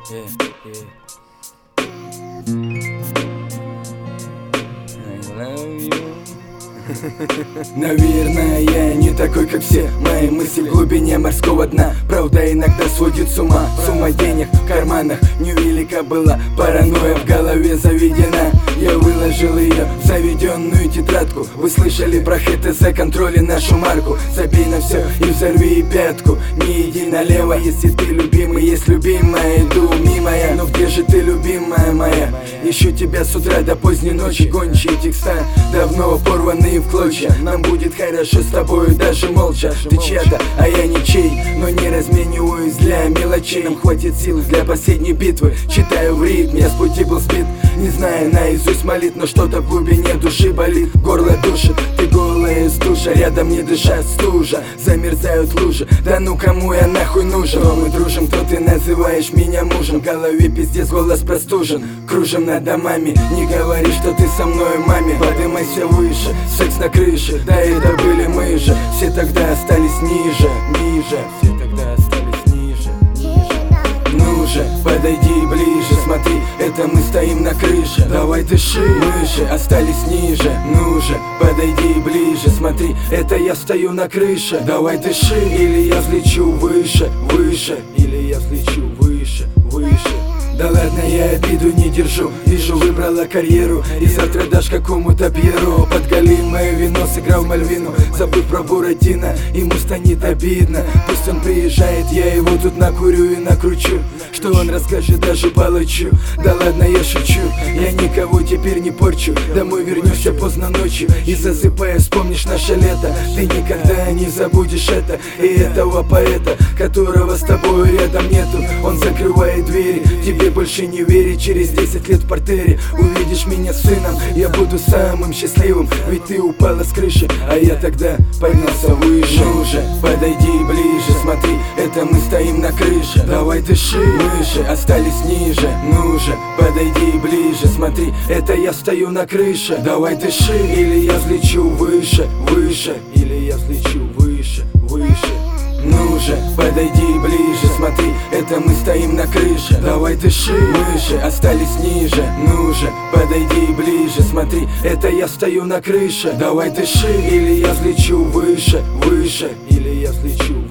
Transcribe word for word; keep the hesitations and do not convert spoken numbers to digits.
Yeah, yeah. I love you. Наверное, я не такой, как все. Мои мысли в глубине морского дна. Правда иногда сводит с ума. Сумма денег в карманах невелика была. Паранойя в голове заведена. Я выложил ее в заведенную тетрадку. Вы слышали про ХТЗ, контроли нашу марку. Забей на все и взорви пятку. Не иди налево, если ты любимый. Есть любимая, иду мимо я. Но где же ты, любимая моя? Ищу тебя с утра до поздней ночи. Гончие текста давно порванные в клочья. Нам будет хорошо с тобою даже молча. Ты чья-то, а я ничей, но не размениваюсь для мелочей. Нам хватит сил для последней битвы. Читаю в ритме, я с пути был сбит. Не знаю наизусть молит, но что-то в глубине души болит. Горло душит, ты голая из душа. Рядом не дышат стужа, замерзают лужи. Да ну кому я нахуй нужен? Но мы дружим, кто ты называешь меня мужем? В голове пиздец, голос простужен. Кружим над домами, не говори, что ты со мной, маме. Подымайся выше, секс на крыше. Да это были мы же, все тогда остались ниже, ниже. Все тогда остались ниже, ниже. Ну же, подойди ближе, смотри, это мы стоим на крыше. Давай дыши, мы же остались ниже. Ну же, подойди ближе, смотри, это я стою на крыше. Давай дыши, или я взлечу выше, выше. Или я взлечу выше, выше. Да ладно, я обиду не держу. Вижу, выбрала карьеру и завтра дашь какому-то Пьеру. Подголимое вино, сыграл Мальвину, забыв про Буратино, ему станет обидно. Пусть он приезжает, я его тут накурю и накручу. Что он расскажет даже палачу. Да ладно, я шучу, я никого теперь не порчу. Домой вернешься поздно ночью и засыпая вспомнишь наше лето. Ты никогда не забудешь это и этого поэта, которого с тобой рядом нету. Он закрывает двери, тебе больше не верить. Через десять лет в портере увидишь меня с сыном. Я буду самым счастливым, ведь ты упала с крыши, а я тогда поднялся выше. Ну же, подойди ближе, смотри, это мы стоим на крыше. Давай дыши, мы же остались ниже. Ну же, подойди ближе, смотри, это я стою на крыше. Давай дыши, или я взлечу выше, выше. Или я взлечу выше, выше. Ну же, подойди ближе, смотри, это мы стоим на крыше. Давай дыши, мы же остались ниже. Ну же, подойди ближе, смотри, это я стою на крыше. Давай дыши, или я взлечу выше, выше. Или я взлечу